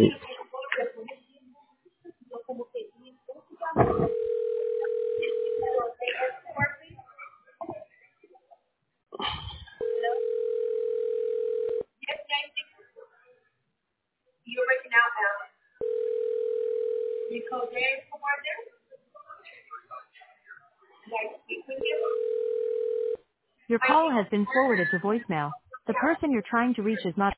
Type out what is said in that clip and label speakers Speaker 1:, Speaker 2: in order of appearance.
Speaker 1: Your call has been forwarded to voicemail. The person you're trying to reach is not